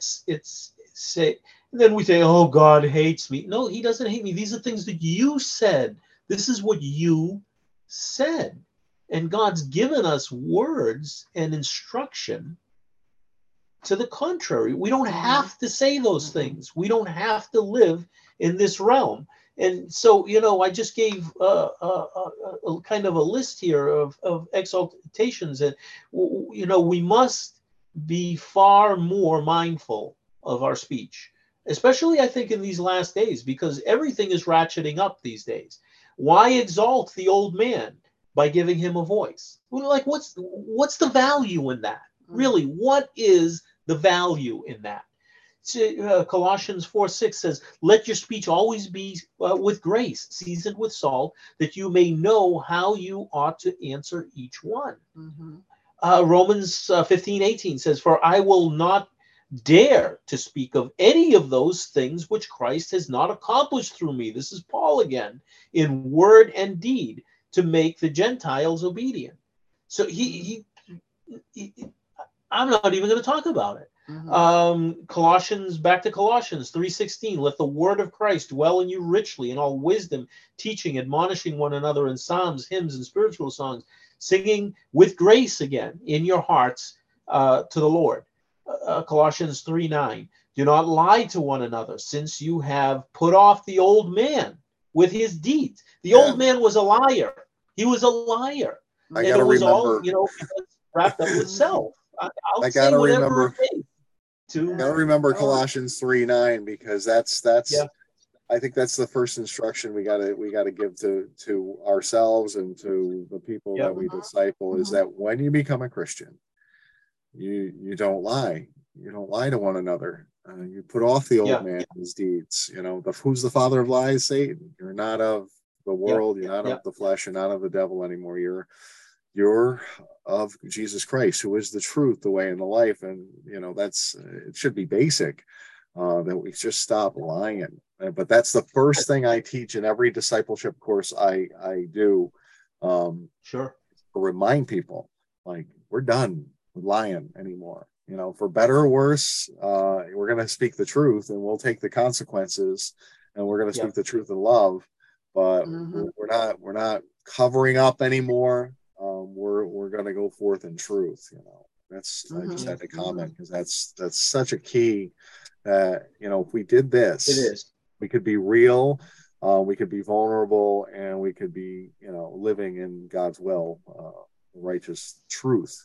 then we say, oh, God hates me. No, he doesn't hate me. These are things that you said. This is what you said. And God's given us words and instruction to the contrary. We don't have to say those things. We don't have to live in this realm. And so, I just gave a kind of a list here of exaltations. And, we must be far more mindful of our speech, especially, I think, in these last days, because everything is ratcheting up these days. Why exalt the old man by giving him a voice? Like, what's the value in that? Really, what is the value in that? Colossians 4:6 says, let your speech always be with grace, seasoned with salt, that you may know how you ought to answer each one. Romans 15:18 says, for I will not dare to speak of any of those things which Christ has not accomplished through me. This is Paul again, in word and deed, to make the Gentiles obedient. So I'm not even going to talk about it. Back to Colossians 3:16, let the word of Christ dwell in you richly in all wisdom, teaching, admonishing one another in psalms, hymns, and spiritual songs, singing with grace again in your hearts to the Lord. Colossians 3:9, do not lie to one another, since you have put off the old man with his deeds. The old man was a liar. He was a liar. And it was all, wrapped up with self. I gotta remember Colossians 3:9, because that's I think that's the first instruction we gotta give to ourselves and to the people that we disciple, is that when you become a Christian, you don't lie. You don't lie to one another. You put off the old man and his deeds. Who's the father of lies? Satan. You're not of the world. You're not of the flesh. You're not of the devil anymore. You're of Jesus Christ, who is the truth, the way, and the life. And it should be basic that we just stop lying. But that's the first thing I teach in every discipleship course I do. To remind people, like, we're done with lying anymore. You know, for better or worse, we're going to speak the truth, and we'll take the consequences, and we're going to speak the truth in love. But we're not covering up anymore. We're going to go forth in truth. You know, that's I just had to comment because that's such a key. That, you know, if we did this, it is. We could be real, we could be vulnerable, and we could be, you know, living in God's will, righteous truth.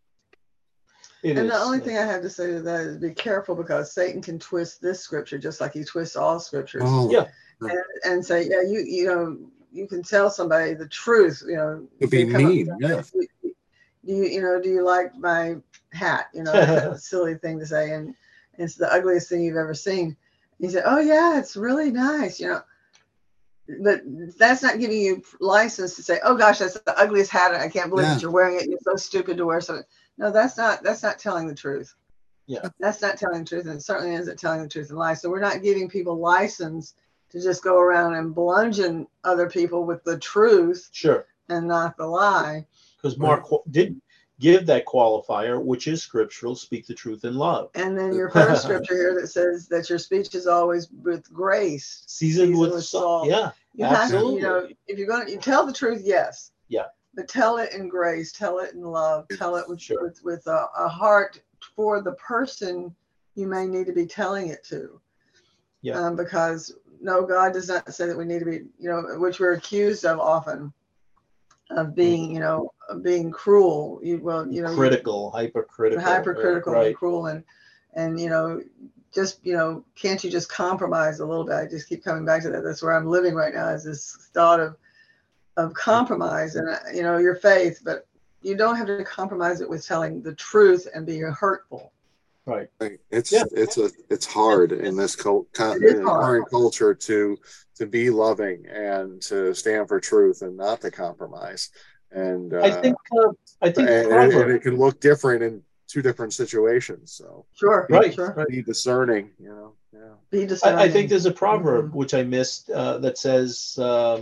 The only thing I have to say to that is be careful, because Satan can twist this scripture just like he twists all scriptures. And say, yeah, you know, you can tell somebody the truth, you know. To be mean, yeah. Do you like my hat? You know, that's a silly thing to say, and it's the ugliest thing you've ever seen. You say, oh yeah, it's really nice, you know. But that's not giving you license to say, oh gosh, that's the ugliest hat. I can't believe that you're wearing it. You're so stupid to wear something. No, that's not telling the truth. Yeah. That's not telling the truth, and it certainly isn't telling the truth in life. So we're not giving people license to just go around and bludgeon other people with the truth. Sure. And not the lie. Because Mark did give that qualifier, which is scriptural, speak the truth in love. And then your first scripture here that says that your speech is always with grace. Seasoned with salt. Yeah, you absolutely. You know, if you're going to tell the truth, yes. Yeah. But tell it in grace, tell it in love, tell it with a heart for the person you may need to be telling it to. Yeah. Because no, God does not say that we need to be, you know, which we're accused of often, of being, you know, being cruel. Hypercritical, right. And cruel, and you know, just, you know, can't you just compromise a little bit? I just keep coming back to that. That's where I'm living right now, is this thought of compromise and, you know, your faith, but you don't have to compromise it with telling the truth and being hurtful. Right. It's hard in this current culture to be loving and to stand for truth and not to compromise. And I think and it can look different in two different situations. So be discerning, you know. Yeah. Be discerning. I think there's a proverb which I missed that says,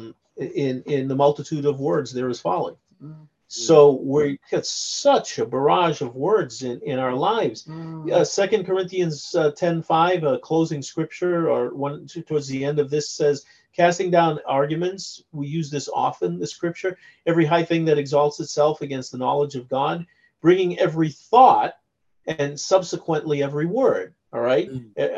in the multitude of words there is folly. So we get such a barrage of words in our lives. 2 Corinthians 10:5, a closing scripture, or towards the end of this, says, casting down arguments. We use this often, the scripture. Every high thing that exalts itself against the knowledge of God, bringing every thought and subsequently every word, all right,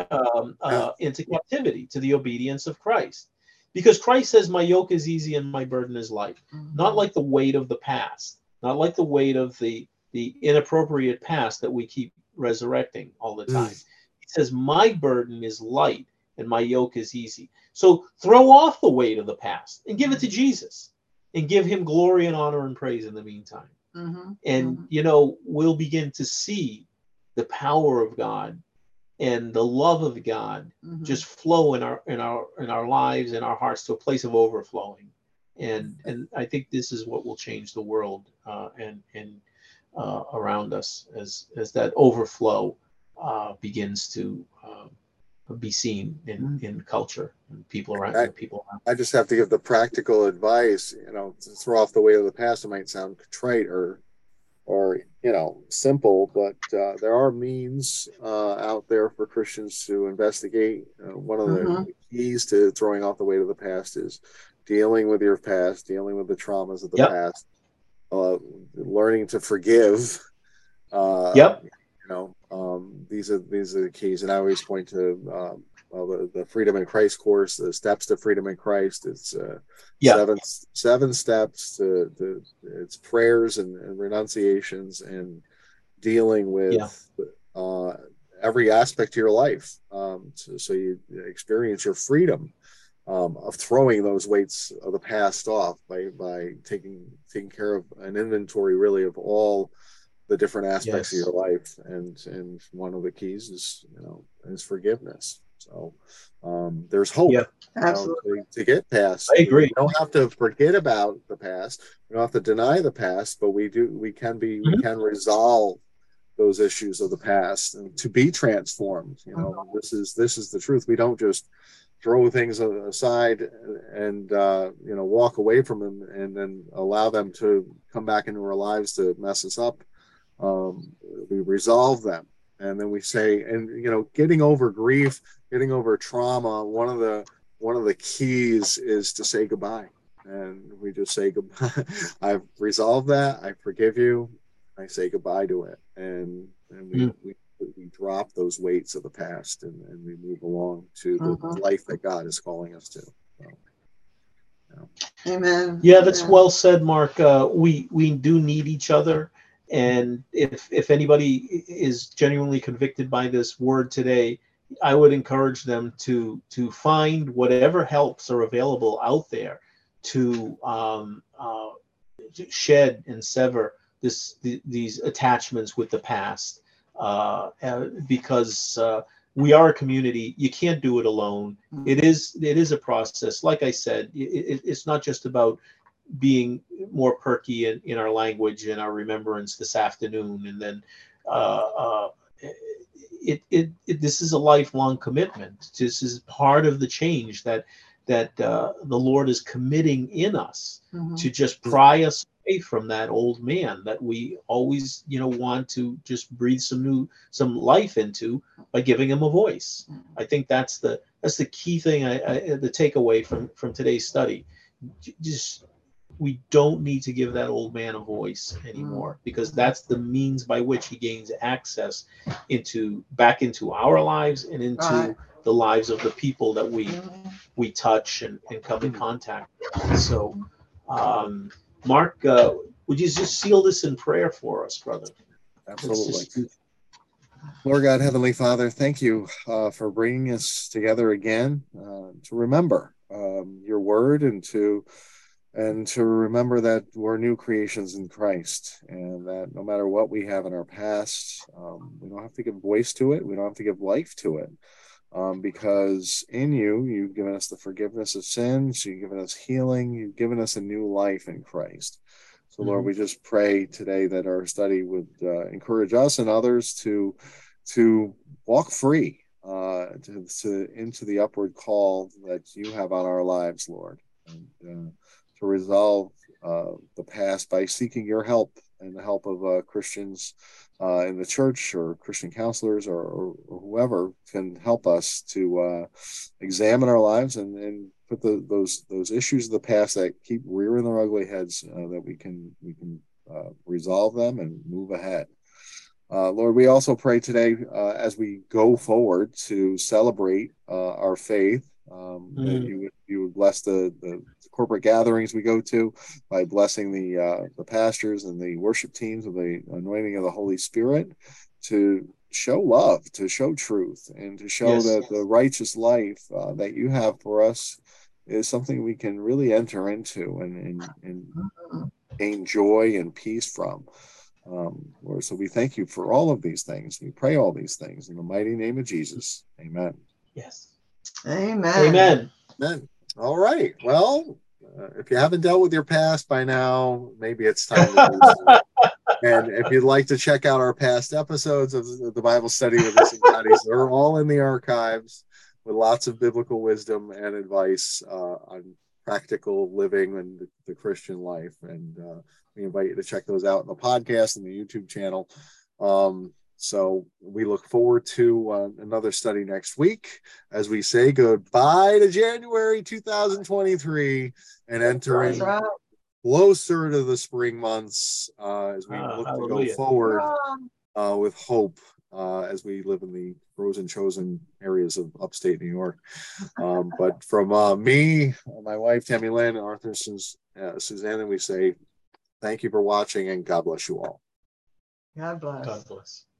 into captivity to the obedience of Christ. Because Christ says, my yoke is easy and my burden is light. Not like the weight of the past, not like the weight of the inappropriate past that we keep resurrecting all the time. He says, my burden is light and my yoke is easy. So throw off the weight of the past and give it to Jesus and give him glory and honor and praise in the meantime. And, you know, we'll begin to see the power of God and the love of God just flow in our lives and our hearts to a place of overflowing, and I think this is what will change the world and around us as that overflow begins to be seen in culture and people around. I just have to give the practical advice. You know, to throw off the weight of the past. It might sound trite or you know, simple, but there are means out there for Christians to investigate. One of the keys to throwing off the weight of the past is dealing with your past, dealing with the traumas of the past, learning to forgive. You know, these are the keys, and I always point to the Freedom in Christ course, the steps to freedom in Christ. It's seven steps to it's prayers and renunciations and dealing with every aspect of your life, so you experience your freedom of throwing those weights of the past off by taking care of an inventory really of all the different aspects of your life, and one of the keys is, you know, is forgiveness. So there's hope to get past. I agree. We don't have to forget about the past. We don't have to deny the past, but we can resolve those issues of the past and to be transformed. You know, this is the truth. We don't just throw things aside and you know, walk away from them and then allow them to come back into our lives to mess us up. We resolve them. And then we say, and getting over grief, getting over trauma, one of the keys is to say goodbye. And we just say goodbye. I've resolved that. I forgive you. I say goodbye to it. And we drop those weights of the past, and we move along to the life that God is calling us to. So, Amen. Yeah, that's well said, Mark. We do need each other. And if anybody is genuinely convicted by this word today, I would encourage them to find whatever helps are available out there to shed and sever these attachments with the past, because we are a community. You can't do it alone. It is a process. Like I said, it's not just about being more perky in our language and our remembrance this afternoon, and then this is a lifelong commitment. This is part of the change that the Lord is committing in us, to just pry us away from that old man that we always want to just breathe some life into by giving him a voice. I think that's the key thing, the takeaway from today's study. Just, we don't need to give that old man a voice anymore, because that's the means by which he gains access back into our lives and into the lives of the people that we touch and come in contact with. So, Mark, would you just seal this in prayer for us, brother? Absolutely. Lord God, Heavenly Father, thank you for bringing us together again to remember your word, and to remember that we're new creations in Christ, and that no matter what we have in our past, we don't have to give voice to it. We don't have to give life to it, because in you've given us the forgiveness of sins. You've given us healing. You've given us a new life in Christ. So, Lord, we just pray today that our study would encourage us and others to walk free into the upward call that you have on our lives, Lord, and to resolve the past by seeking your help and the help of Christians in the church, or Christian counselors, or whoever can help us to examine our lives and put those issues of the past that keep rearing their ugly heads, that we can resolve them and move ahead. Lord, we also pray today as we go forward to celebrate our faith, that you would bless the corporate gatherings we go to by blessing the pastors and the worship teams with the anointing of the Holy Spirit, to show love, to show truth, and to show that the righteous life that you have for us is something we can really enter into and gain joy and peace from. Lord, so we thank you for all of these things. We pray all these things in the mighty name of Jesus. Amen. Yes. Amen. All right. Well, if you haven't dealt with your past by now, maybe it's time to do so. And if you'd like to check out our past episodes of the Bible Study with the Cincinnati's, they're all in the archives with lots of biblical wisdom and advice on practical living and the Christian life. And we invite you to check those out in the podcast and the YouTube channel. So we look forward to another study next week as we say goodbye to January 2023 and enter in closer to the spring months as we look to go forward with hope as we live in the frozen chosen areas of upstate New York. But from me, my wife Tammy Lynn, and Arthur Suzanne, we say thank you for watching, and God bless you all. God bless. God bless.